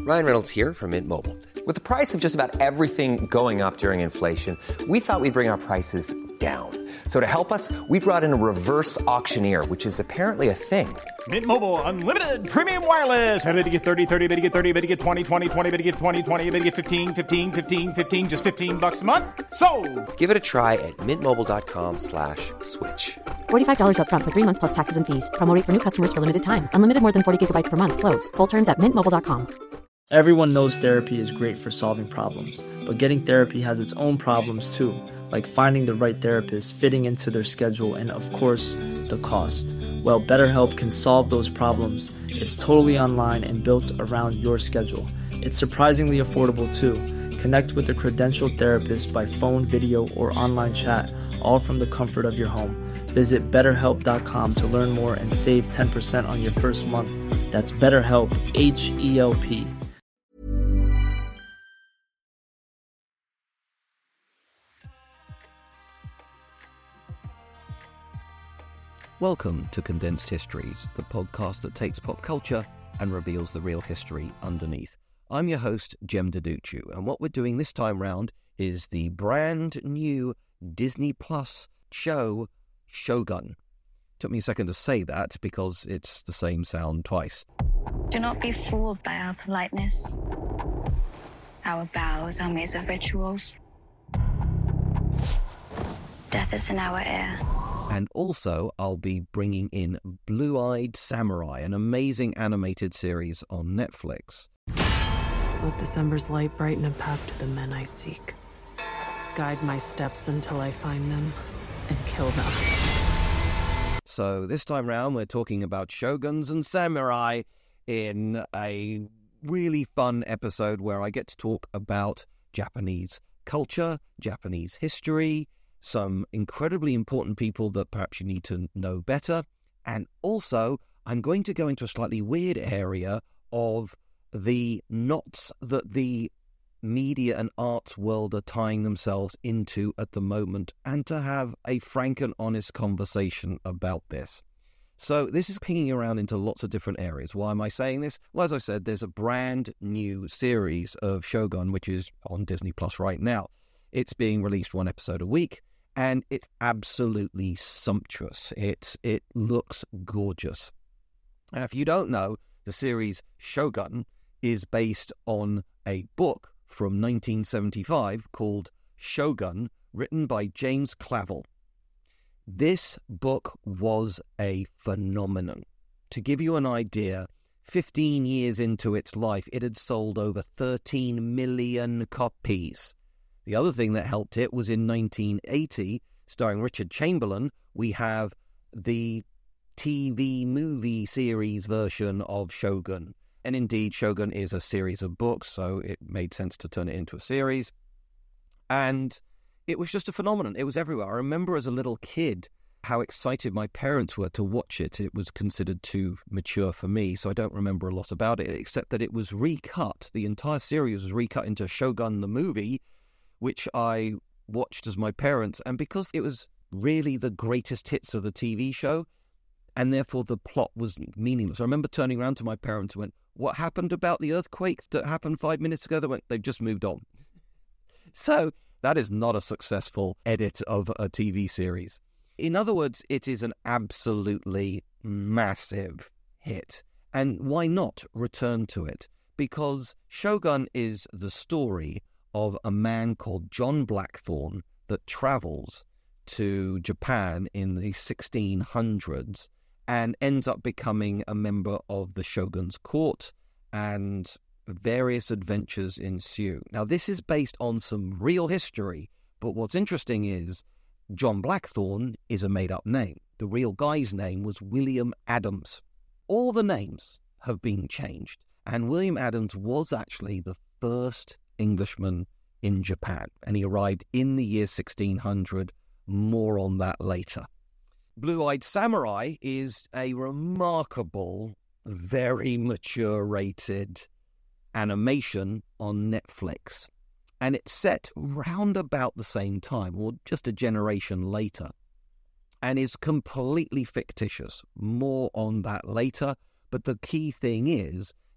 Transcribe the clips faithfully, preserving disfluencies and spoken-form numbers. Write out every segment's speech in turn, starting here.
Ryan Reynolds here from Mint Mobile. With the price of just about everything going up during inflation, we thought we'd bring our prices down. So to help us, we brought in a reverse auctioneer, which is apparently a thing. Mint Mobile Unlimited Premium Wireless. How to get thirty, thirty, how to get thirty, how to get twenty, twenty, twenty, how to get twenty, twenty, how to get fifteen, fifteen, fifteen, fifteen, just fifteen bucks a month? Sold! Give it a try at mintmobile.com slash switch. forty-five dollars up front for three months plus taxes and fees. Promo rate for new customers for limited time. Unlimited more than forty gigabytes per month. Slows full terms at mint mobile dot com. Everyone knows therapy is great for solving problems, but getting therapy has its own problems too, like finding the right therapist, fitting into their schedule, and of course, the cost. Well, BetterHelp can solve those problems. It's totally online and built around your schedule. It's surprisingly affordable too. Connect with a credentialed therapist by phone, video, or online chat, all from the comfort of your home. Visit better help dot com to learn more and save ten percent on your first month. That's BetterHelp, H E L P. Welcome to Condensed Histories, the podcast that takes pop culture and reveals the real history underneath. I'm your host, Jem Deduccio, and what we're doing this time round is the brand new Disney Plus show, Shogun. Took me a second to say that because it's the same sound twice. Do not be fooled by our politeness. Our bows are made of rituals. Death is in our air. And also, I'll be bringing in Blue-Eyed Samurai, an amazing animated series on Netflix. Let December's light brighten a path to the men I seek. Guide my steps until I find them and kill them. So this time round, we're talking about shoguns and samurai in a really fun episode where I get to talk about Japanese culture, Japanese history, some incredibly important people that perhaps you need to know better. And also, I'm going to go into a slightly weird area of the knots that the media and arts world are tying themselves into at the moment, and to have a frank and honest conversation about this. So this is pinging around into lots of different areas. Why am I saying this? Well, as I said, there's a brand new series of Shogun, which is on Disney Plus right now. It's being released one episode a week, and it's absolutely sumptuous. It's, it looks gorgeous. And if you don't know, the series Shogun is based on a book from nineteen seventy-five called Shogun, written by James Clavell. This book was a phenomenon. To give you an idea, fifteen years into its life, it had sold over thirteen million copies. The other thing that helped it was in nineteen eighty, starring Richard Chamberlain, we have the T V movie series version of Shogun. And indeed, Shogun is a series of books, so it made sense to turn it into a series. And it was just a phenomenon. It was everywhere. I remember as a little kid how excited my parents were to watch it. It was considered too mature for me, so I don't remember a lot about it, except that it was recut. The entire series was recut into Shogun the movie, which I watched as my parents. And because it was really the greatest hits of the T V show, and therefore the plot was meaningless. I remember turning around to my parents and went, "What happened about the earthquake that happened five minutes ago?" They went, "They've just moved on." So that is not a successful edit of a T V series. In other words, it is an absolutely massive hit. And why not return to it? Because Shogun is the story of a man called John Blackthorne that travels to Japan in the sixteen hundreds and ends up becoming a member of the shogun's court, and various adventures ensue. Now, this is based on some real history, but what's interesting is John Blackthorne is a made-up name. The real guy's name was William Adams. All the names have been changed, and William Adams was actually the first Englishman in Japan, and he arrived in the year sixteen hundred. More on that later. Blue-Eyed Samurai is a remarkable, very mature-rated animation on Netflix. And it's set round about the same time, or just a generation later, and is completely fictitious. More on that later. But the key thing is,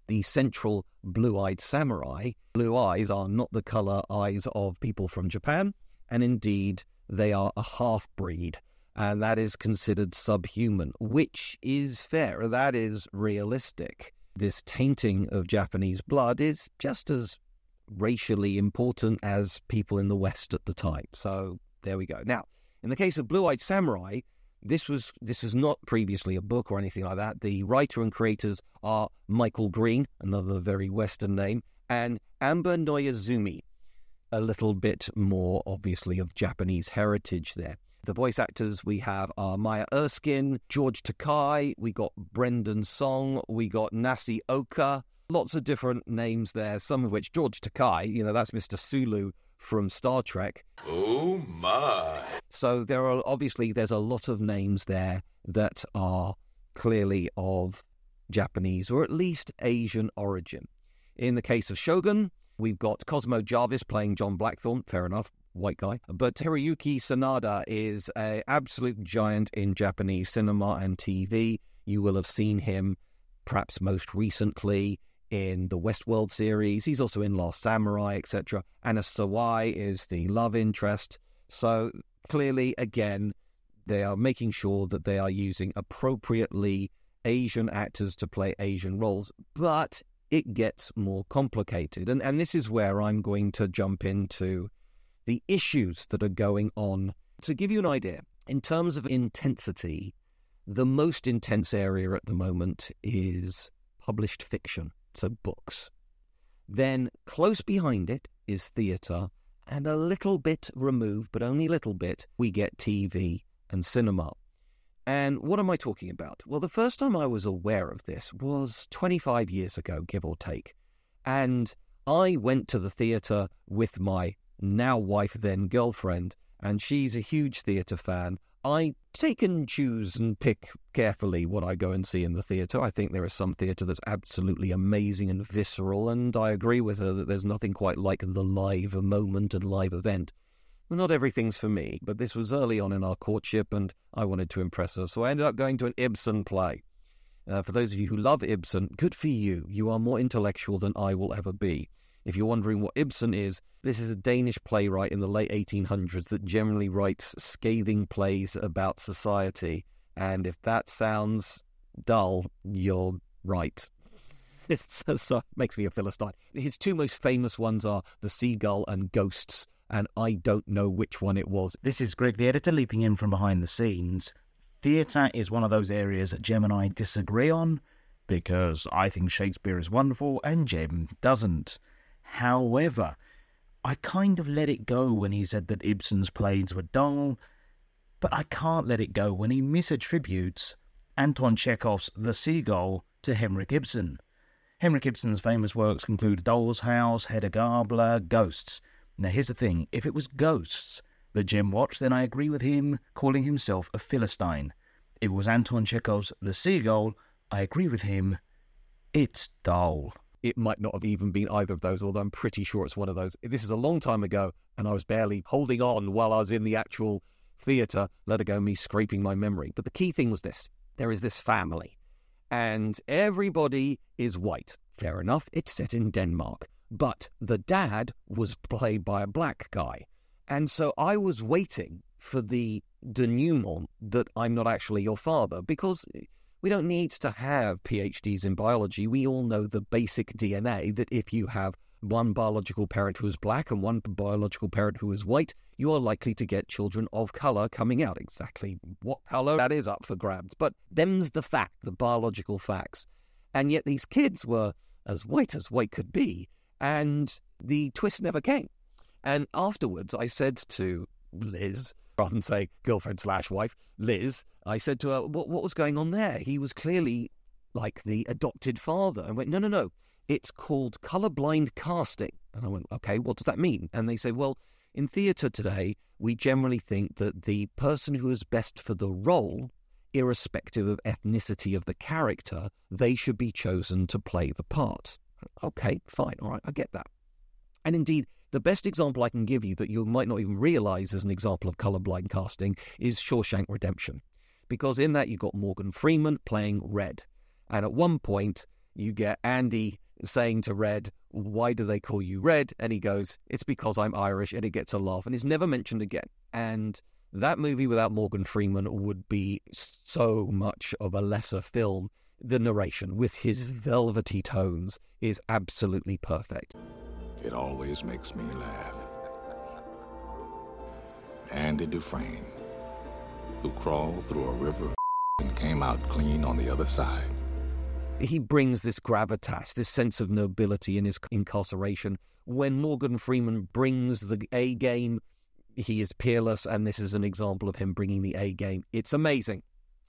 the central blue-eyed samurai. Blue eyes are not the color eyes of people from Japan, and indeed they are a half-breed, and that is considered subhuman, which is fair. That is realistic. This tainting of Japanese blood is just as racially important as people in the West at the time. So there we go. Now, in the case of Blue-Eyed Samurai, this was this was not previously a book or anything like that. The writer and creators are Michael Green, another very Western name, and Amba Noyazumi, a little bit more, obviously, of Japanese heritage there. The voice actors we have are Maya Erskine, George Takei, we got Brendan Song, we got Nasi Oka, lots of different names there, some of which, George Takei, you know, that's Mister Sulu from Star Trek. Oh my. So there are, obviously, there's a lot of names there that are clearly of Japanese or at least Asian origin. In the case of Shogun, we've got Cosmo Jarvis playing John Blackthorne, fair enough, white guy. But Hiroyuki Sanada is an absolute giant in Japanese cinema and T V. You will have seen him perhaps most recently in the Westworld series. He's also in Last Samurai, et cetera. Anna Sawai is the love interest. So clearly, again, they are making sure that they are using appropriately Asian actors to play Asian roles. But it gets more complicated. And, and this is where I'm going to jump into the issues that are going on. To give you an idea, in terms of intensity, the most intense area at the moment is published fiction, so books. Then close behind it is theatre, and a little bit removed, but only a little bit, we get T V and cinema. And what am I talking about? Well, the first time I was aware of this was twenty-five years ago, give or take. And I went to the theatre with my now wife, then girlfriend, and she's a huge theatre fan. I take and choose and pick carefully what I go and see in the theatre. I think there is some theatre that's absolutely amazing and visceral, and I agree with her that there's nothing quite like the live moment and live event. Well, not everything's for me, but this was early on in our courtship, and I wanted to impress her, so I ended up going to an Ibsen play. Uh, for those of you who love Ibsen, good for you. You are more intellectual than I will ever be. If you're wondering what Ibsen is, this is a Danish playwright in the late eighteen hundreds that generally writes scathing plays about society. And if that sounds dull, you're right. It's, so it makes me a Philistine. His two most famous ones are The Seagull and Ghosts, and I don't know which one it was. This is Greg, the editor, leaping in from behind the scenes. Theatre is one of those areas that Jem and I disagree on, because I think Shakespeare is wonderful and Jem doesn't. However, I kind of let it go when he said that Ibsen's plays were dull, but I can't let it go when he misattributes Anton Chekhov's The Seagull to Henrik Ibsen. Henrik Ibsen's famous works include Doll's House, Hedda Gabler, Ghosts. Now here's the thing, if it was Ghosts that Jem watched, then I agree with him calling himself a Philistine. If it was Anton Chekhov's The Seagull, I agree with him, it's dull. It might not have even been either of those, although I'm pretty sure it's one of those. This is a long time ago, and I was barely holding on while I was in the actual theatre, let alone me scraping my memory. But the key thing was this. There is this family, and everybody is white. Fair enough, it's set in Denmark. But the dad was played by a black guy. And so I was waiting for the denouement that I'm not actually your father, because we don't need to have P H Ds in biology. We all know the basic D N A that if you have one biological parent who is black and one biological parent who is white, you are likely to get children of colour coming out. Exactly what colour, that is up for grabs. But them's the fact, the biological facts. And yet these kids were as white as white could be, and the twist never came. And afterwards I said to Liz, rather than say girlfriend slash wife, Liz, I said to her, what, what was going on there? He was clearly like the adopted father. And went, no, no, no, it's called colourblind casting. And I went, okay, what does that mean? And they say, well, in theatre today, we generally think that the person who is best for the role, irrespective of ethnicity of the character, they should be chosen to play the part. Okay, fine, all right, I get that. And indeed, the best example I can give you that you might not even realise as an example of colourblind casting is Shawshank Redemption. Because in that you got Morgan Freeman playing Red. And at one point, you get Andy saying to Red, why do they call you Red? And he goes, it's because I'm Irish, and it gets a laugh, and it's never mentioned again. And that movie without Morgan Freeman would be so much of a lesser film. The narration, with his velvety tones, is absolutely perfect. It always makes me laugh. Andy Dufresne, who crawled through a river of and came out clean on the other side. He brings this gravitas, this sense of nobility in his incarceration. When Morgan Freeman brings the A game, he is peerless, and this is an example of him bringing the A game. It's amazing.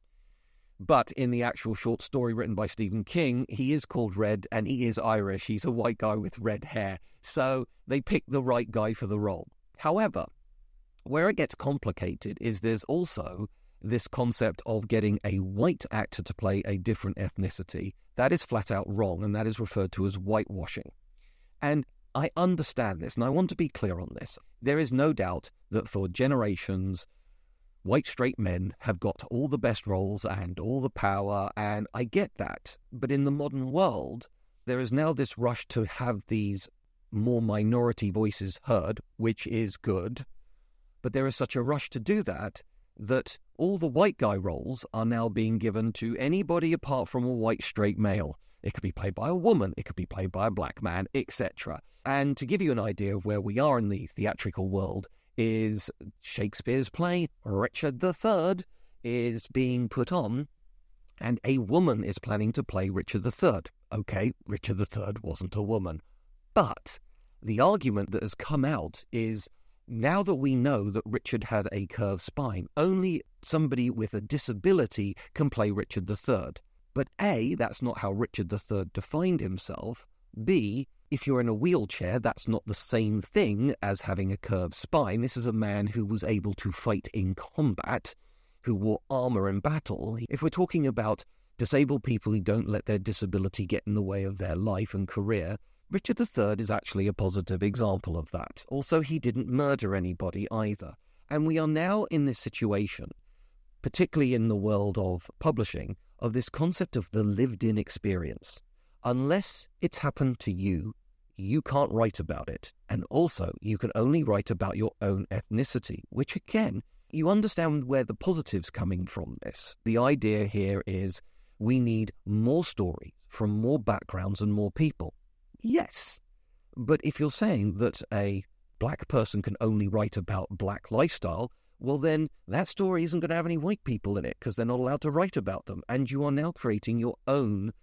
But in the actual short story written by Stephen King, he is called Red, and he is Irish. He's a white guy with red hair. So they picked the right guy for the role. However, where it gets complicated is there's also this concept of getting a white actor to play a different ethnicity. That is flat out wrong, and that is referred to as whitewashing. And I understand this, and I want to be clear on this. There is no doubt that for generations, white straight men have got all the best roles and all the power, and I get that. But in the modern world, there is now this rush to have these more minority voices heard, which is good. But there is such a rush to do that that all the white guy roles are now being given to anybody apart from a white straight male. It could be played by a woman, it could be played by a black man, et cetera. And to give you an idea of where we are in the theatrical world, is Shakespeare's play Richard the Third is being put on, and a woman is planning to play Richard the Third. Okay, Richard the Third wasn't a woman. But the argument that has come out is, now that we know that Richard had a curved spine, only somebody with a disability can play Richard the Third. But A, that's not how Richard the Third defined himself. B, if you're in a wheelchair, that's not the same thing as having a curved spine. This is a man who was able to fight in combat, who wore armor in battle. If we're talking about disabled people who don't let their disability get in the way of their life and career, Richard the Third is actually a positive example of that. Also, he didn't murder anybody either. And we are now in this situation, particularly in the world of publishing, of this concept of the lived-in experience. Unless it's happened to you, you can't write about it. And also, you can only write about your own ethnicity, which again, you understand where the positive's coming from this. The idea here is we need more stories from more backgrounds and more people. Yes, but if you're saying that a black person can only write about black lifestyle, well then that story isn't going to have any white people in it because they're not allowed to write about them. And you are now creating your own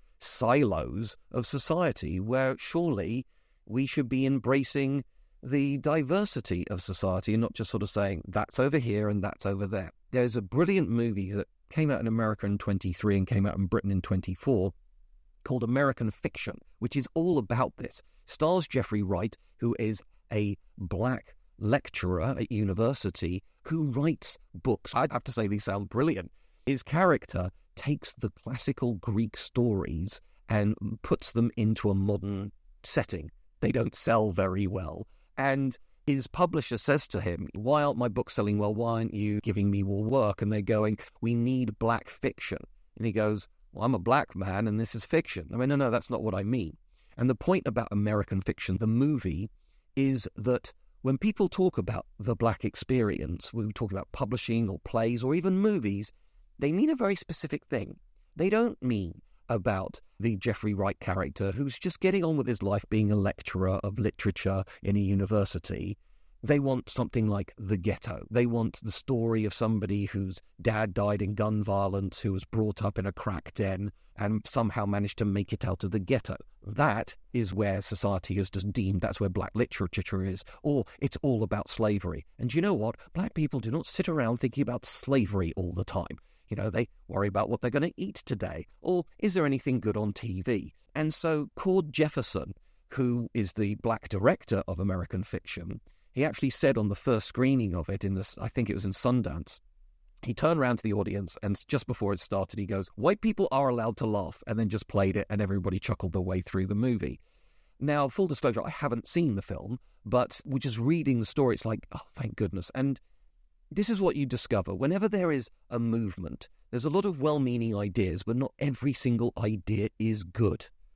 silos of society where surely we should be embracing the diversity of society and not just sort of saying that's over here and that's over there. There's a brilliant movie that came out in America in twenty-three and came out in Britain in twenty-four called American Fiction, which is all about this. Stars Jeffrey Wright, who is a black lecturer at university who writes books. I'd have to say these sound brilliant. His character takes the classical Greek stories and puts them into a modern setting. They don't sell very well. And his publisher says to him, why aren't my books selling well? Why aren't you giving me more work? And they're going, we need black fiction. And he goes, well, I'm a black man and this is fiction. I mean, no, no, that's not what I mean. And the point about American Fiction, the movie, is that when people talk about the black experience, when we talk about publishing or plays or even movies, they mean a very specific thing. They don't mean about the Jeffrey Wright character who's just getting on with his life being a lecturer of literature in a university. They want something like The Ghetto. They want the story of somebody whose dad died in gun violence, who was brought up in a crack den and somehow managed to make it out of the ghetto. That is where society has just deemed that's where black literature is. Or it's all about slavery. And you know what? Black people do not sit around thinking about slavery all the time. You know, they worry about what they're going to eat today. Or is there anything good on T V? And so Cord Jefferson, who is the black director of American Fiction, he actually said on the first screening of it, in this, I think it was in Sundance, he turned around to the audience and just before it started, he goes, white people are allowed to laugh, and then just played it and everybody chuckled their way through the movie. Now, full disclosure, I haven't seen the film, but we're just reading the story. It's like, oh, thank goodness. And this is what you discover. Whenever there is a movement, there's a lot of well-meaning ideas, but not every single idea is good.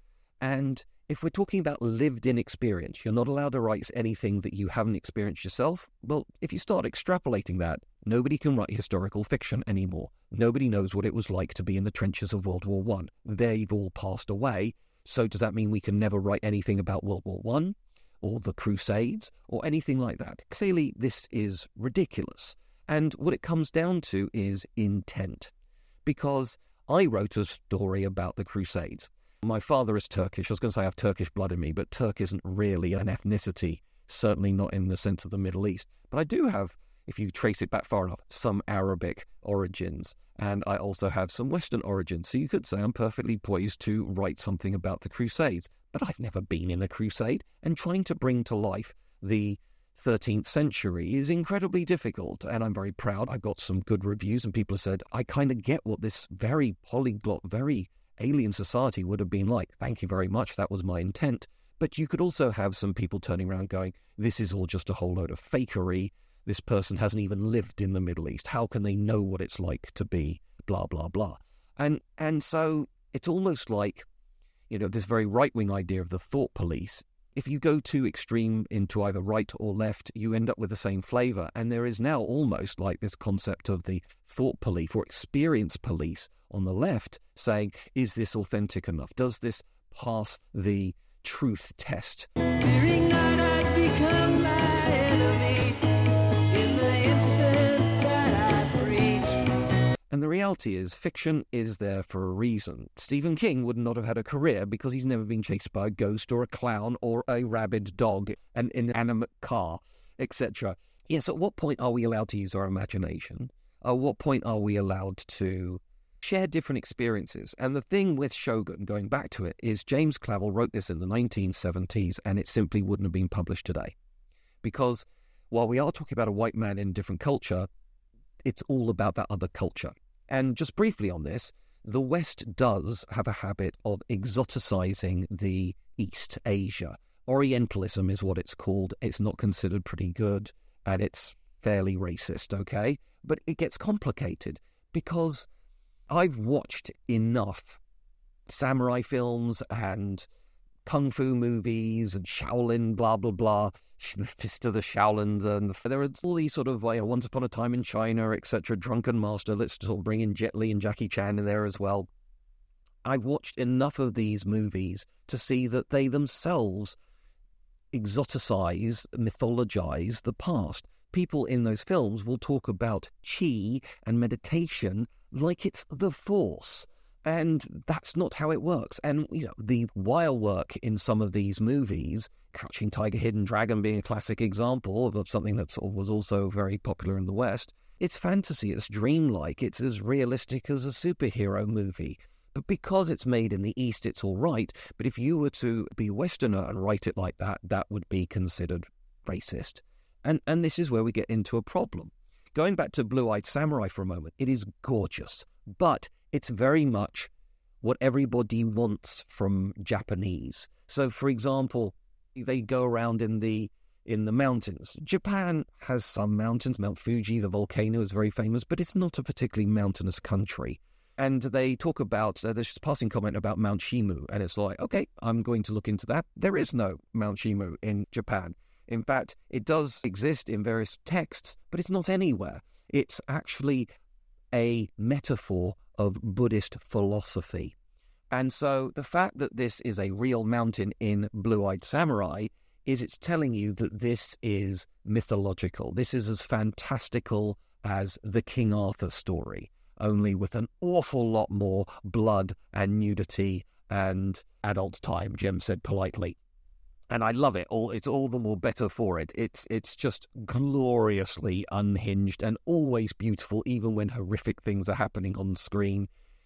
And if we're talking about lived-in experience, you're not allowed to write anything that you haven't experienced yourself. Well, if you start extrapolating that, nobody can write historical fiction anymore. Nobody knows what it was like to be in the trenches of World War One. They've all passed away. So does that mean we can never write anything about World War One or the Crusades or anything like that? Clearly, this is ridiculous. And what it comes down to is intent. Because I wrote a story about the Crusades. My father is Turkish. I was going to say I have Turkish blood in me, but Turk isn't really an ethnicity, certainly not in the sense of the Middle East. But I do have, if you trace it back far enough, some Arabic origins. And I also have some Western origins. So you could say I'm perfectly poised to write something about the Crusades. But I've never been in a crusade. And trying to bring to life the thirteenth century is incredibly difficult. And I'm very proud. I got some good reviews and people have said, I kind of get what this very polyglot, very alien society would have been like. Thank you very much. That was my intent. But you could also have some people turning around going, this is all just a whole load of fakery. This person hasn't even lived in the Middle East. How can they know what it's like to be blah, blah, blah? And and so it's almost like, you know, this very right-wing idea of the thought police. If you go too extreme into either right or left, you end up with the same flavor. And there is now almost like this concept of the thought police or experience police on the left saying, is this authentic enough? Does this pass the truth test? Fearing that I'd become my enemy in the instant that I preach. And the reality is, fiction is there for a reason. Stephen King would not have had a career because he's never been chased by a ghost or a clown or a rabid dog, an inanimate car, et cetera. Yes, at what point are we allowed to use our imagination? At what point are we allowed to share different experiences? And the thing with Shogun, going back to it, is James Clavell wrote this in the nineteen seventies and it simply wouldn't have been published today. Because while we are talking about a white man in a different culture, it's all about that other culture. And just briefly on this, the West does have a habit of exoticizing the East, Asia. Orientalism is what it's called. It's not considered pretty good, and it's fairly racist, okay? But it gets complicated because I've watched enough samurai films and kung fu movies and Shaolin, blah, blah, blah, the Fist of the Shaolins, and there are all these sort of, like, Once Upon a Time in China, et cetera, Drunken Master, let's sort of bring in Jet Li and Jackie Chan in there as well. I've watched enough of these movies to see that they themselves exoticize, mythologize the past. People in those films will talk about qi and meditation like it's the Force. And that's not how it works. And, you know, the wire work in some of these movies, Crouching Tiger, Hidden Dragon being a classic example of something that sort of was also very popular in the West, it's fantasy, it's dreamlike, it's as realistic as a superhero movie. But because it's made in the East, it's all right. But if you were to be Westerner and write it like that, that would be considered racist. And and this is where we get into a problem. Going back to Blue-Eyed Samurai for a moment, it is gorgeous, but it's very much what everybody wants from Japanese. So, for example, they go around in the in the mountains. Japan has some mountains. Mount Fuji, the volcano, is very famous, but it's not a particularly mountainous country. And they talk about, uh, there's just a passing comment about Mount Shimu, and it's like, okay, I'm going to look into that. There is no Mount Shimu in Japan. In fact, it does exist in various texts, but it's not anywhere. It's actually a metaphor of Buddhist philosophy. And so the fact that this is a real mountain in Blue-Eyed Samurai is it's telling you that this is mythological. This is as fantastical as the King Arthur story, only with an awful lot more blood and nudity and adult time, Jem said politely. And I love it. All it's all the more better for it. It's it's just gloriously unhinged and always beautiful, even when horrific things are happening on screen.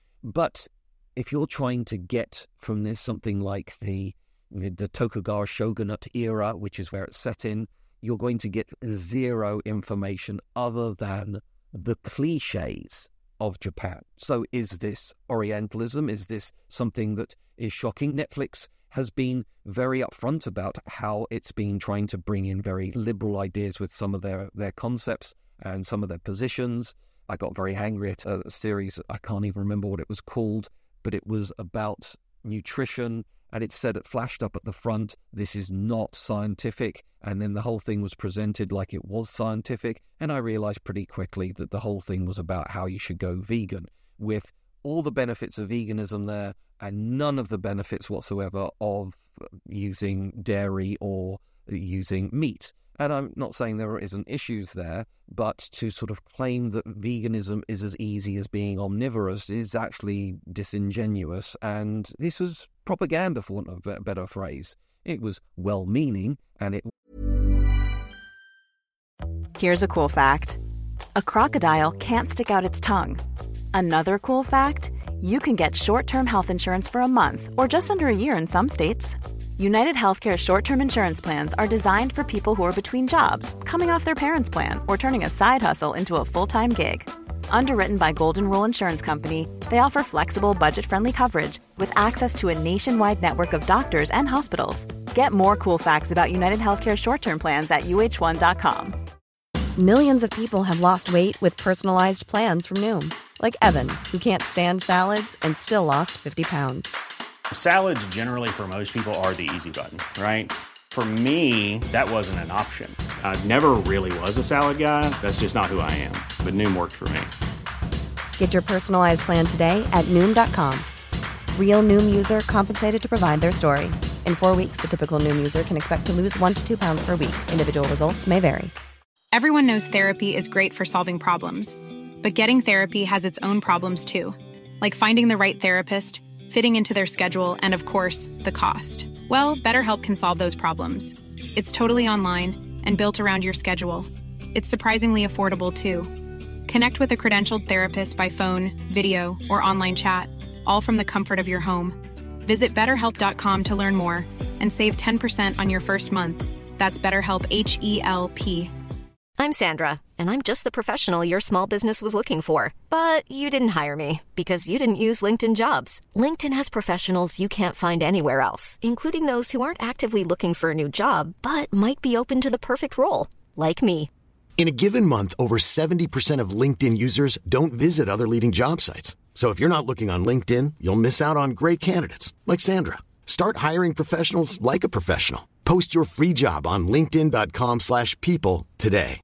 But if you're trying to get from this something like the, the the Tokugawa shogunate era, which is where it's set in, you're going to get zero information other than the cliches of Japan. So is this Orientalism? Is this something that is shocking? Netflix has been very upfront about how it's been trying to bring in very liberal ideas with some of their, their concepts and some of their positions. I got very angry at a series, I can't even remember what it was called, but it was about nutrition and it said, it flashed up at the front, this is not scientific, and then the whole thing was presented like it was scientific, and I realized pretty quickly that the whole thing was about how you should go vegan, with all the benefits of veganism there, and none of the benefits whatsoever of using dairy or using meat. And I'm not saying there isn't issues there, but to sort of claim that veganism is as easy as being omnivorous is actually disingenuous. And this was propaganda, for want of a better phrase. It was well-meaning, and it... Here's a cool fact. A crocodile can't stick out its tongue. Another cool fact, you can get short-term health insurance for a month or just under a year in some states. United Healthcare short-term insurance plans are designed for people who are between jobs, coming off their parents' plan, or turning a side hustle into a full-time gig. Underwritten by Golden Rule Insurance Company, they offer flexible, budget-friendly coverage with access to a nationwide network of doctors and hospitals. Get more cool facts about United Healthcare short-term plans at U H one dot com. Millions of people have lost weight with personalized plans from Noom. Like Evan, who can't stand salads and still lost fifty pounds. Salads generally for most people are the easy button, right? For me, that wasn't an option. I never really was a salad guy. That's just not who I am. But Noom worked for me. Get your personalized plan today at Noom dot com. Real Noom user compensated to provide their story. In four weeks, the typical Noom user can expect to lose one to two pounds per week. Individual results may vary. Everyone knows therapy is great for solving problems. But getting therapy has its own problems too. Like finding the right therapist, fitting into their schedule, and of course, the cost. Well, BetterHelp can solve those problems. It's totally online and built around your schedule. It's surprisingly affordable, too. Connect with a credentialed therapist by phone, video, or online chat, all from the comfort of your home. Visit better help dot com to learn more and save ten percent on your first month. That's BetterHelp, H E L P. I'm Sandra, and I'm just the professional your small business was looking for. But you didn't hire me because you didn't use LinkedIn Jobs. LinkedIn has professionals you can't find anywhere else, including those who aren't actively looking for a new job, but might be open to the perfect role, like me. In a given month, over seventy percent of LinkedIn users don't visit other leading job sites. So if you're not looking on LinkedIn, you'll miss out on great candidates, like Sandra. Start hiring professionals like a professional. Post your free job on linkedin dot com slash people today.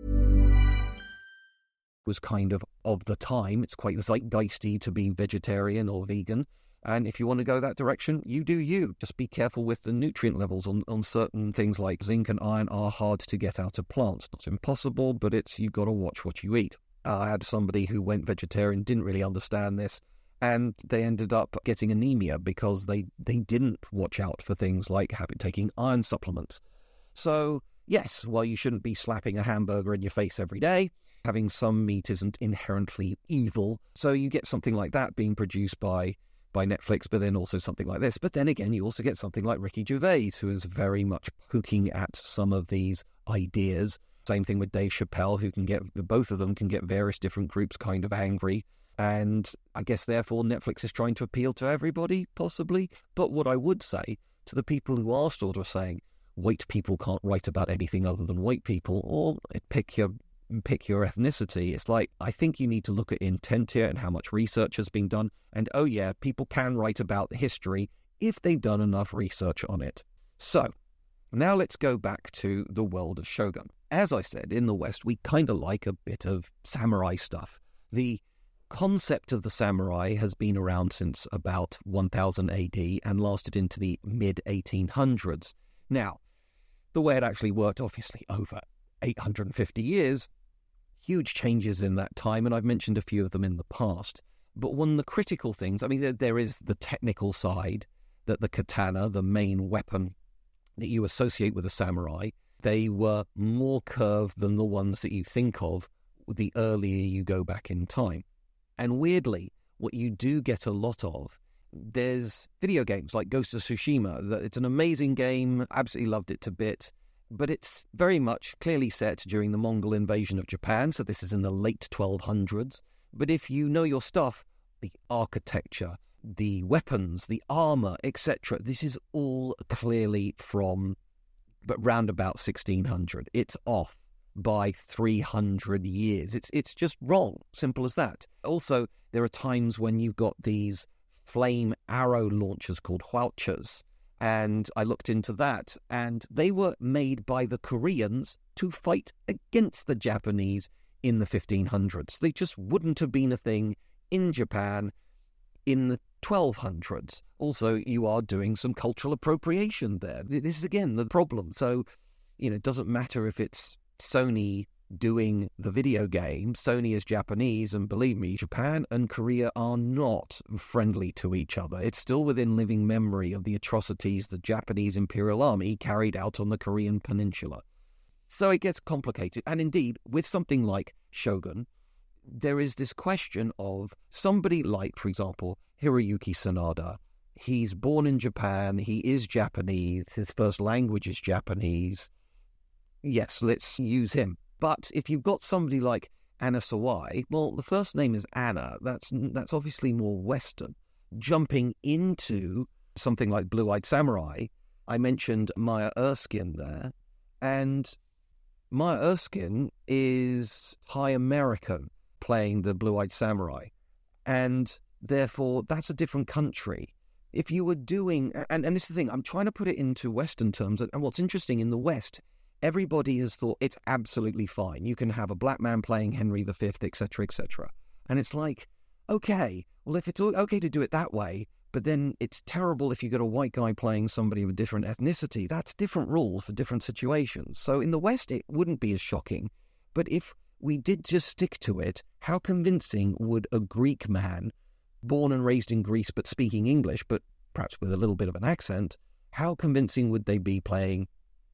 Was kind of of the time. It's quite zeitgeisty to be vegetarian or vegan. And if you want to go that direction, you do you. Just be careful with the nutrient levels on, on certain things like zinc and iron are hard to get out of plants. Not impossible, but it's you've got to watch what you eat. Uh, I had somebody who went vegetarian, didn't really understand this, and they ended up getting anemia because they, they didn't watch out for things like having, taking iron supplements. So, yes, while you shouldn't be slapping a hamburger in your face every day, having some meat isn't inherently evil. So you get something like that being produced by, by Netflix, but then also something like this. But then again, you also get something like Ricky Gervais, who is very much poking at some of these ideas. Same thing with Dave Chappelle, who can get, both of them can get various different groups kind of angry. And I guess, therefore, Netflix is trying to appeal to everybody, possibly. But what I would say to the people who are sort of saying, white people can't write about anything other than white people, or pick your pick your ethnicity, it's like, I think you need to look at intent here and how much research has been done. And oh yeah, people can write about the history if they've done enough research on it. So, now let's go back to the world of Shogun. As I said, in the West, we kind of like a bit of samurai stuff. The concept of the samurai has been around since about one thousand A D and lasted into the mid eighteen hundreds. Now, the way it actually worked, obviously over eight hundred fifty years, huge changes in that time, and I've mentioned a few of them in the past. But one of the critical things, I mean, there, there is the technical side, that the katana, the main weapon that you associate with a samurai, they were more curved than the ones that you think of the earlier you go back in time. And weirdly, what you do get a lot of, there's video games like Ghost of Tsushima. It's an amazing game, absolutely loved it to bits. But it's very much clearly set during the Mongol invasion of Japan, so this is in the late twelve hundreds. But if you know your stuff, the architecture, the weapons, the armor, et cetera, this is all clearly from but round about sixteen hundred. It's off by three hundred years. It's it's just wrong, simple as that. Also, there are times when you've got these flame arrow launchers called hwauchas. And I looked into that, and they were made by the Koreans to fight against the Japanese in the fifteen hundreds. They just wouldn't have been a thing in Japan in the twelve hundreds. Also, you are doing some cultural appropriation there. This is, again, the problem. So, you know, it doesn't matter if it's Sony doing the video game. Sony is Japanese, and believe me, Japan and Korea are not friendly to each other. It's still within living memory of the atrocities the Japanese Imperial Army carried out on the Korean peninsula. So it gets complicated. And indeed, with something like Shogun, there is this question of somebody like, for example, Hiroyuki Sanada. He's born in Japan. He is Japanese. His first language is Japanese. Yes, let's use him. But if you've got somebody like Anna Sawai, well, the first name is Anna. That's that's obviously more Western. Jumping into something like Blue-Eyed Samurai, I mentioned Maya Erskine there, and Maya Erskine is Thai American playing the Blue-Eyed Samurai, and therefore that's a different country. If you were doing, and, and this is the thing, I'm trying to put it into Western terms, and what's interesting in the West, everybody has thought it's absolutely fine. You can have a black man playing Henry the Fifth, et cetera, et cetera. And it's like, okay, well, if it's okay to do it that way, but then it's terrible if you got a white guy playing somebody of a different ethnicity. That's different rules for different situations. So in the West, it wouldn't be as shocking. But if we did just stick to it, how convincing would a Greek man, born and raised in Greece but speaking English, but perhaps with a little bit of an accent, how convincing would they be playing,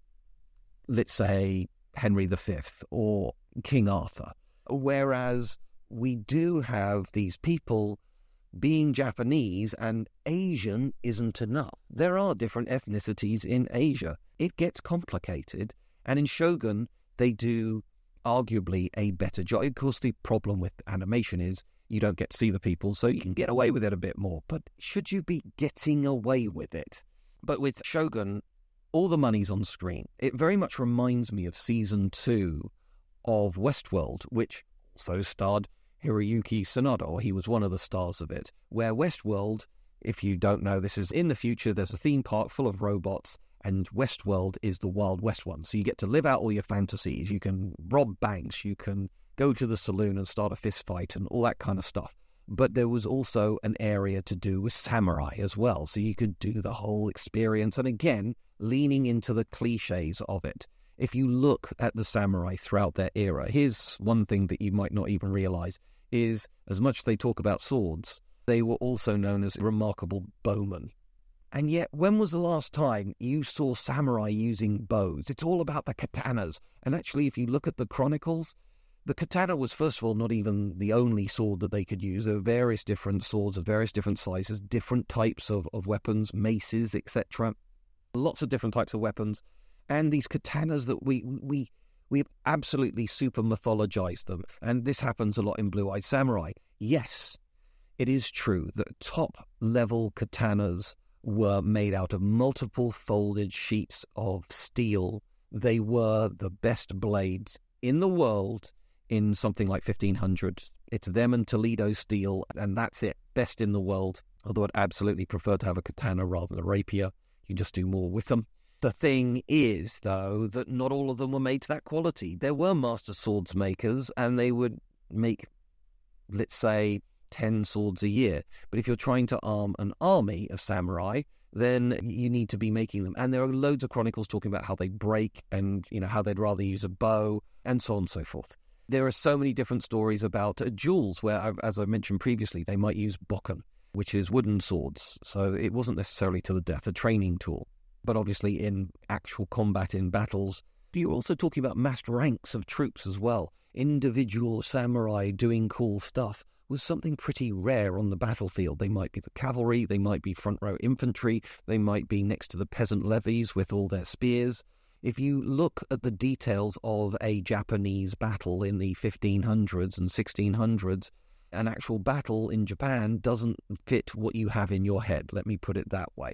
let's say, Henry the Fifth or King Arthur? Whereas we do have these people being Japanese, and Asian isn't enough. There are different ethnicities in Asia. It gets complicated, and in Shogun, they do arguably a better job. Of course, the problem with animation is you don't get to see the people, so you can get away with it a bit more. But should you be getting away with it? But with Shogun, all the money's on screen. It very much reminds me of season two of Westworld, which also starred Hiroyuki Sanada, or he was one of the stars of it, where Westworld, if you don't know, this is in the future, there's a theme park full of robots, and Westworld is the Wild West one. So you get to live out all your fantasies. You can rob banks, you can go to the saloon and start a fist fight and all that kind of stuff. But there was also an area to do with samurai as well, so you could do the whole experience, and again, leaning into the cliches of it. If you look at the samurai throughout their era, here's one thing that you might not even realize, is as much as they talk about swords, they were also known as remarkable bowmen. And yet, when was the last time you saw samurai using bows? It's all about the katanas. And actually, if you look at the chronicles, the katana was, first of all, not even the only sword that they could use. There were various different swords of various different sizes, different types of, of weapons, maces, et cetera. Lots of different types of weapons. And these katanas that we we we absolutely super mythologized them. And this happens a lot in Blue-Eyed Samurai. Yes, it is true that top-level katanas were made out of multiple folded sheets of steel. They were the best blades in the world in something like fifteen hundred. It's them and Toledo steel, and that's it. Best in the world. Although I'd absolutely prefer to have a katana rather than a rapier. You just do more with them. The thing is, though, that not all of them were made to that quality. There were master swords makers, and they would make, let's say, ten swords a year. But if you're trying to arm an army of samurai, then you need to be making them. And there are loads of chronicles talking about how they break and, you know, how they'd rather use a bow and so on and so forth. There are so many different stories about uh, duels where, as I mentioned previously, they might use bokken, which is wooden swords. So it wasn't necessarily to the death, a training tool. But obviously in actual combat, in battles, you're also talking about massed ranks of troops as well. Individual samurai doing cool stuff was something pretty rare on the battlefield. They might be the cavalry, they might be front row infantry, they might be next to the peasant levies with all their spears. If you look at the details of a Japanese battle in the fifteen hundreds and sixteen hundreds, an actual battle in Japan doesn't fit what you have in your head, let me put it that way.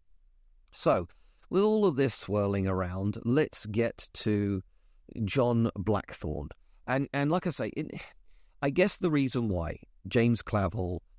So, with all of this swirling around, let's get to John Blackthorne. And and like I say, it, I guess the reason why James Clavell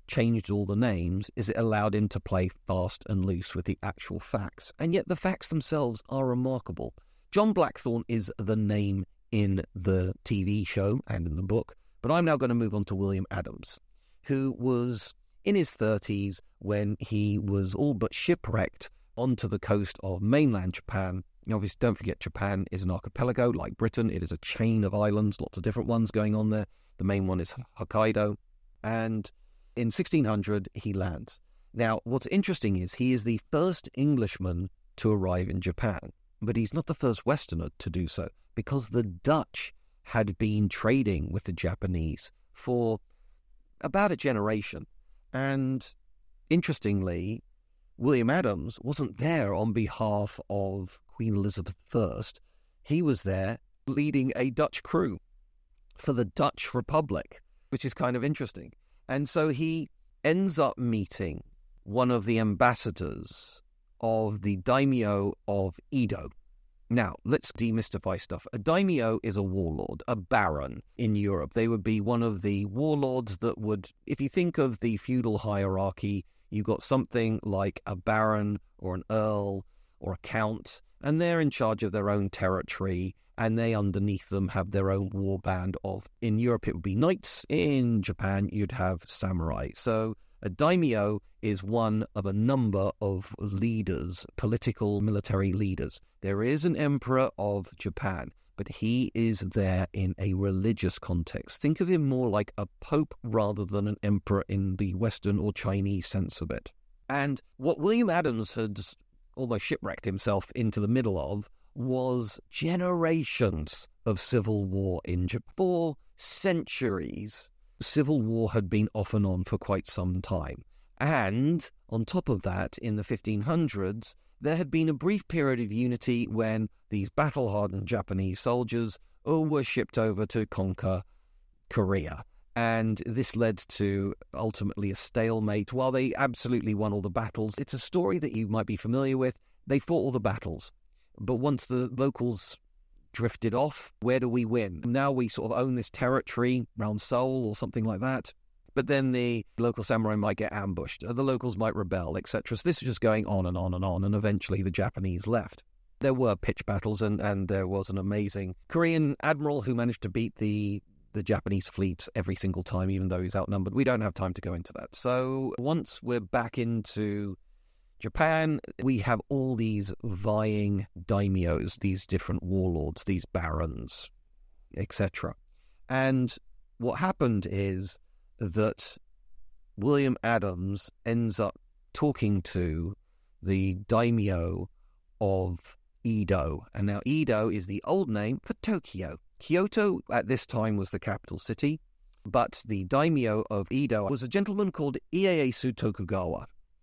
changed all the names is it allowed him to play fast and loose with the actual facts. And yet the facts themselves are remarkable. John Blackthorne is the name in the T V show and in the book, but I'm now going to move on to William Adams, who was in his thirties when he was all but shipwrecked onto the coast of mainland Japan. Obviously, don't forget, Japan is an archipelago like Britain. It is a chain of islands, lots of different ones going on there. The main one is Hokkaido. And in sixteen hundred, he lands. Now, what's interesting is he is the first Englishman to arrive in Japan, but he's not the first Westerner to do so, because the Dutch had been trading with the Japanese for about a generation. And interestingly, William Adams wasn't there on behalf of Queen Elizabeth the First. He was there leading a Dutch crew for the Dutch Republic, which is kind of interesting. And so he ends up meeting one of the ambassadors of the daimyo of Edo. Now, let's demystify stuff. A daimyo is a warlord, a baron in Europe. They would be one of the warlords that would, if you think of the feudal hierarchy, you've got something like a baron or an earl or a count, and they're in charge of their own territory, and they underneath them have their own war band of, in Europe it would be knights, in Japan you'd have samurai. So a daimyo is one of a number of leaders, political, military leaders. There is an emperor of Japan, but he is there in a religious context. Think of him more like a pope rather than an emperor in the Western or Chinese sense of it. And what William Adams had almost shipwrecked himself into the middle of was generations of civil war in Japan. For centuries, civil war had been off and on for quite some time. And on top of that, in the fifteen hundreds, there had been a brief period of unity when these battle-hardened Japanese soldiers were shipped over to conquer Korea. And this led to ultimately a stalemate. While they absolutely won all the battles, it's a story that you might be familiar with. They fought all the battles. But once the locals drifted off, where do we win? Now we sort of own this territory around Seoul or something like that. But then the local samurai might get ambushed, or the locals might rebel, et cetera. So this was just going on and on and on, and eventually the Japanese left. There were pitched battles, and, and there was an amazing Korean admiral who managed to beat the, the Japanese fleet every single time, even though he's outnumbered. We don't have time to go into that. So once we're back into Japan, we have all these vying daimyos, these different warlords, these barons, et cetera. And what happened is that William Adams ends up talking to the daimyo of Edo. And now Edo is the old name for Tokyo. Kyoto at this time was the capital city, but the daimyo of Edo was a gentleman called Ieyasu Tokugawa.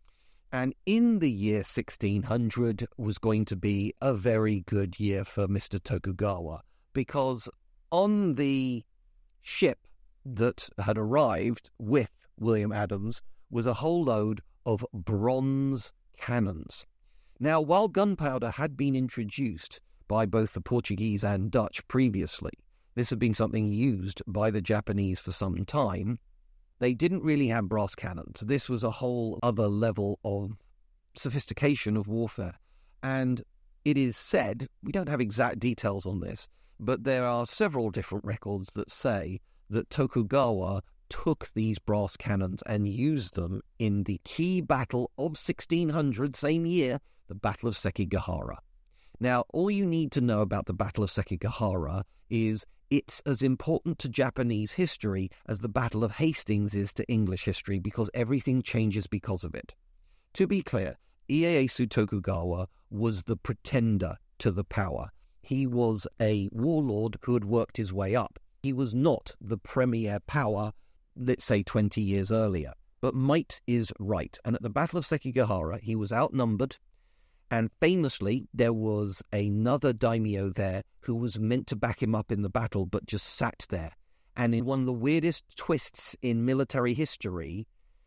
And in the year sixteen hundred was going to be a very good year for Mister Tokugawa, because on the ship that had arrived with William Adams was a whole load of bronze cannons. Now, while gunpowder had been introduced by both the Portuguese and Dutch previously, this had been something used by the Japanese for some time. They didn't really have brass cannons. This was a whole other level of sophistication of warfare. And it is said, we don't have exact details on this, but there are several different records that say that Tokugawa took these brass cannons and used them in the key battle of sixteen hundred, same year, the Battle of Sekigahara. Now, all you need to know about the Battle of Sekigahara is it's as important to Japanese history as the Battle of Hastings is to English history, because everything changes because of it. To be clear, Ieyasu Tokugawa was the pretender to the power. He was a warlord who had worked his way up. He was not the premier power, let's say twenty years earlier. But might is right. And at the Battle of Sekigahara, he was outnumbered. And famously, there was another daimyo there who was meant to back him up in the battle, but just sat there. And in one of the weirdest twists in military history,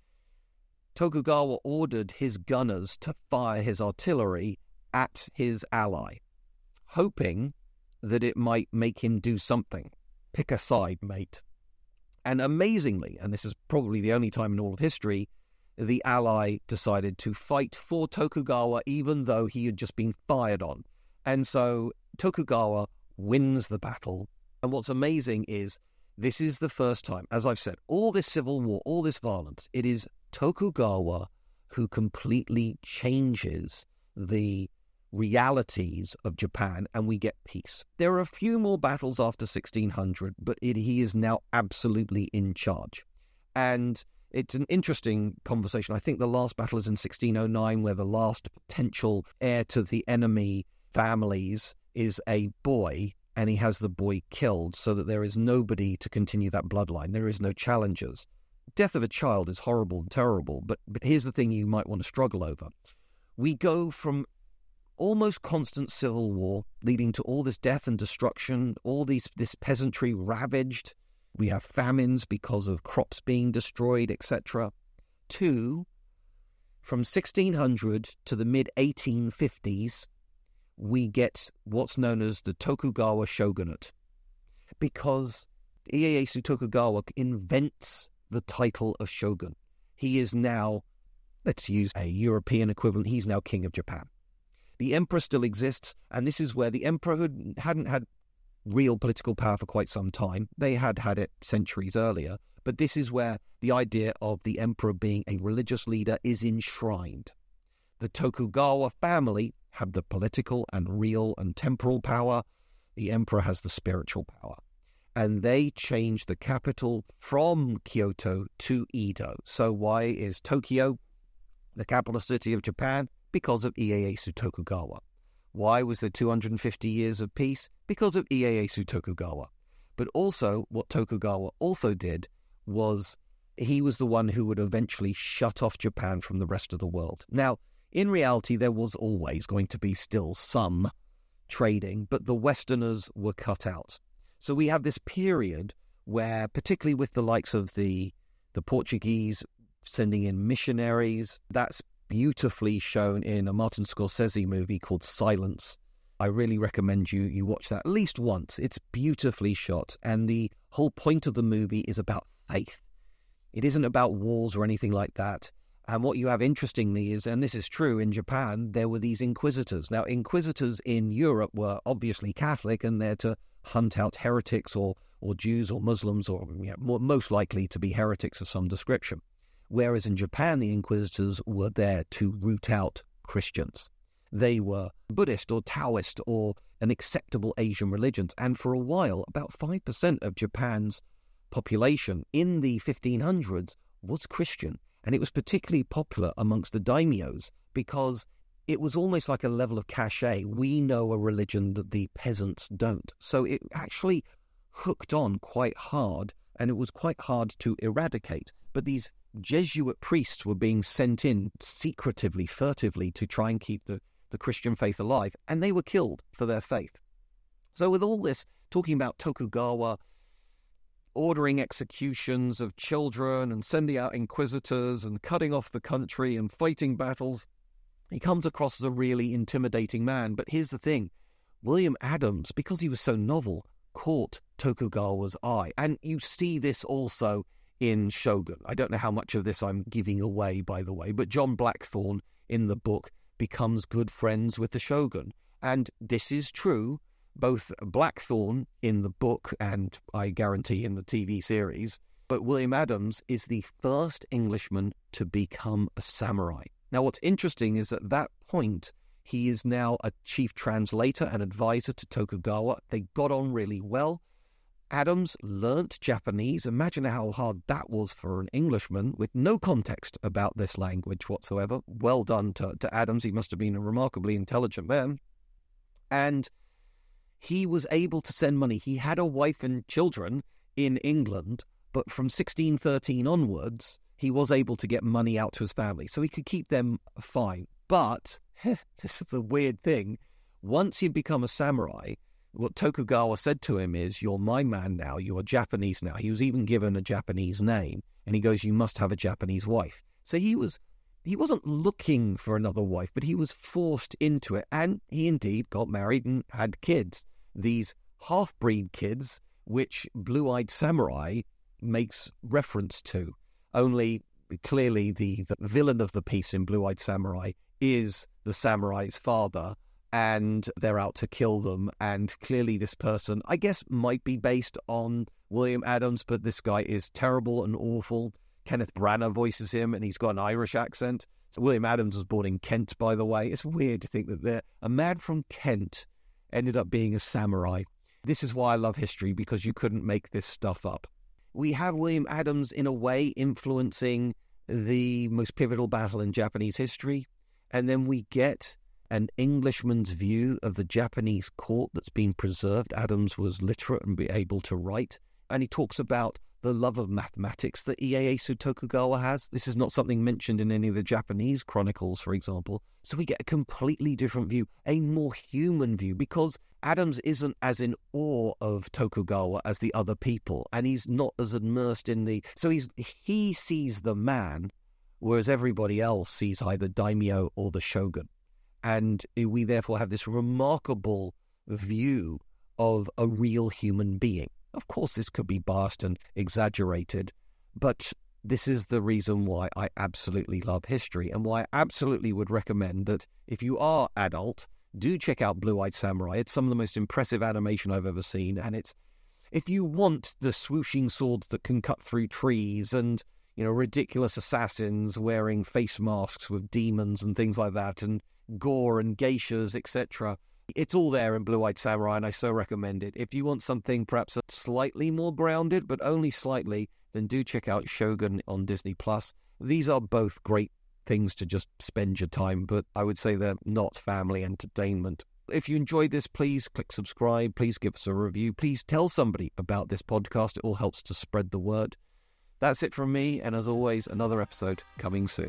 Tokugawa ordered his gunners to fire his artillery at his ally, hoping that it might make him do something. Pick a side, mate. And amazingly, and this is probably the only time in all of history, the ally decided to fight for Tokugawa even though he had just been fired on. And so Tokugawa wins the battle. And what's amazing is this is the first time, as I've said, all this civil war, all this violence, it is Tokugawa who completely changes the realities of Japan, and we get peace. There are a few more battles after sixteen hundred, but it, he is now absolutely in charge. And it's an interesting conversation. I think the last battle is in sixteen oh nine, where the last potential heir to the enemy families is a boy, and he has the boy killed so that there is nobody to continue that bloodline. There is no challengers. Death of a child is horrible and terrible, but, but here's the thing you might want to struggle over. We go from almost constant civil war, leading to all this death and destruction, all these this peasantry ravaged. We have famines because of crops being destroyed, et cetera. To, from sixteen hundred to the mid eighteen fifties, we get what's known as the Tokugawa shogunate, because Ieyasu Tokugawa invents the title of shogun. He is now, let's use a European equivalent, he's now king of Japan. The emperor still exists, and this is where the emperor had, hadn't had real political power for quite some time. They had had it centuries earlier, but this is where the idea of the emperor being a religious leader is enshrined. The Tokugawa family have the political and real and temporal power. The emperor has the spiritual power. And they changed the capital from Kyoto to Edo. So why is Tokyo the capital city of Japan? Because of Ieyasu Tokugawa. Why was there two hundred fifty years of peace? Because of Ieyasu Tokugawa. But also, what Tokugawa also did was he was the one who would eventually shut off Japan from the rest of the world. Now, in reality, there was always going to be still some trading, but the Westerners were cut out. So we have this period where, particularly with the likes of the, the Portuguese sending in missionaries, that's beautifully shown in a Martin Scorsese movie called Silence. I really recommend you you watch that at least once. It's beautifully shot, and the whole point of the movie is about faith. It isn't about wars or anything like that. And what you have, interestingly, is, and this is true in Japan, there were these inquisitors. Now, inquisitors in Europe were obviously Catholic, and they're to hunt out heretics or, or Jews or Muslims, or you know, more, most likely to be heretics of some description. Whereas in Japan, the inquisitors were there to root out Christians. They were Buddhist or Taoist or an acceptable Asian religions. And for a while, about five percent of Japan's population in the fifteen hundreds was Christian. And it was particularly popular amongst the daimyos because it was almost like a level of cachet. We know a religion that the peasants don't. So it actually hooked on quite hard, and it was quite hard to eradicate. But these Jesuit priests were being sent in secretively, furtively, to try and keep the, the Christian faith alive, and they were killed for their faith. So with all this, talking about Tokugawa ordering executions of children and sending out inquisitors and cutting off the country and fighting battles, he comes across as a really intimidating man. But here's the thing, William Adams, because he was so novel, caught Tokugawa's eye. And you see this also in Shogun. I don't know how much of this I'm giving away, by the way, but John Blackthorne in the book becomes good friends with the Shogun. And this is true. Both Blackthorne in the book and, I guarantee, in the T V series, but William Adams is the first Englishman to become a samurai. Now, what's interesting is at that point, he is now a chief translator and advisor to Tokugawa. They got on really well. Adams learnt Japanese. Imagine how hard that was for an Englishman with no context about this language whatsoever. Well done to, to Adams. He must have been a remarkably intelligent man. And he was able to send money. He had a wife and children in England, but from sixteen thirteen onwards, he was able to get money out to his family, so he could keep them fine. But, this is the weird thing, once he'd become a samurai, what Tokugawa said to him is, you're my man now, you're Japanese now. He was even given a Japanese name, and he goes, you must have a Japanese wife. So he was He wasn't looking for another wife, but he was forced into it, and he indeed got married and had kids. These half-breed kids, which Blue-Eyed Samurai makes reference to. Only clearly the, the villain of the piece in Blue-Eyed Samurai is the samurai's father, and they're out to kill them. And clearly this person, I guess, might be based on William Adams, but this guy is terrible and awful. Kenneth Branagh voices him, and he's got an Irish accent. So William Adams was born in Kent, by the way. It's weird to think that a man from Kent ended up being a samurai. This is why I love history, because you couldn't make this stuff up. We have William Adams, in a way, influencing the most pivotal battle in Japanese history. And then we get an Englishman's view of the Japanese court that's been preserved. Adams was literate and be able to write. And he talks about the love of mathematics that Ieyasu Tokugawa has. This is not something mentioned in any of the Japanese chronicles, for example. So we get a completely different view, a more human view, because Adams isn't as in awe of Tokugawa as the other people, and he's not as immersed in the... So he's he sees the man, whereas everybody else sees either daimyo or the shogun. And we therefore have this remarkable view of a real human being. Of course, this could be biased and exaggerated, but this is the reason why I absolutely love history, and why I absolutely would recommend that if you are adult, do check out Blue-Eyed Samurai. It's some of the most impressive animation I've ever seen, and it's if you want the swooshing swords that can cut through trees and, you know, ridiculous assassins wearing face masks with demons and things like that, and gore and geishas, et cetera, it's all there in Blue-Eyed Samurai, and I so recommend it. If you want something perhaps slightly more grounded, but only slightly, then do check out Shogun on Disney Plus. These are both great things to just spend your time, but I would say they're not family entertainment. If you enjoyed this, please click subscribe. Please give us a review. Please tell somebody about this podcast. It all helps to spread the word. That's it from me, and as always, another episode coming soon.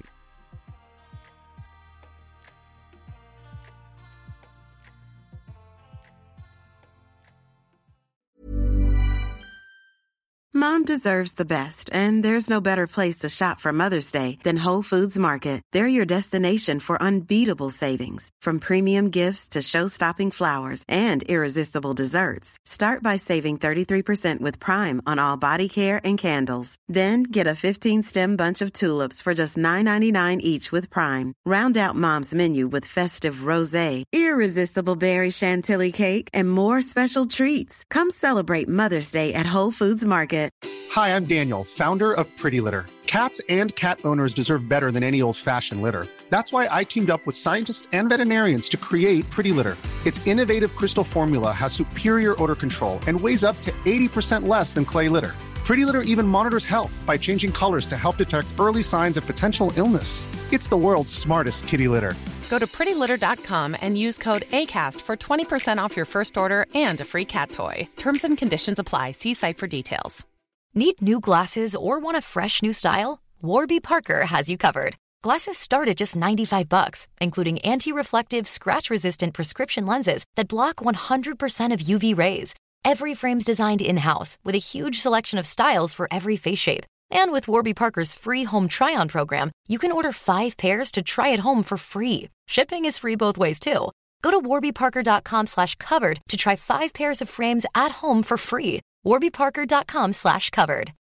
Mom deserves the best, and there's no better place to shop for Mother's Day than Whole Foods Market. They're your destination for unbeatable savings, from premium gifts to show-stopping flowers and irresistible desserts. Start by saving thirty-three percent with Prime on all body care and candles. Then get a fifteen-stem bunch of tulips for just nine ninety-nine each with Prime. Round out Mom's menu with festive rosé, irresistible berry chantilly cake, and more special treats. Come celebrate Mother's Day at Whole Foods Market. Hi, I'm Daniel, founder of Pretty Litter. Cats and cat owners deserve better than any old-fashioned litter. That's why I teamed up with scientists and veterinarians to create Pretty Litter. Its innovative crystal formula has superior odor control and weighs up to eighty percent less than clay litter. Pretty Litter even monitors health by changing colors to help detect early signs of potential illness. It's the world's smartest kitty litter. Go to pretty litter dot com and use code ACAST for twenty percent off your first order and a free cat toy. Terms and conditions apply. See site for details. Need new glasses or want a fresh new style? Warby Parker has you covered. Glasses start at just ninety-five bucks, including anti-reflective, scratch-resistant prescription lenses that block one hundred percent of U V rays. Every frame's designed in-house with a huge selection of styles for every face shape. And with Warby Parker's free home try-on program, you can order five pairs to try at home for free. Shipping is free both ways, too. Go to warby parker dot com slash covered to try five pairs of frames at home for free. warby parker dot com slash covered.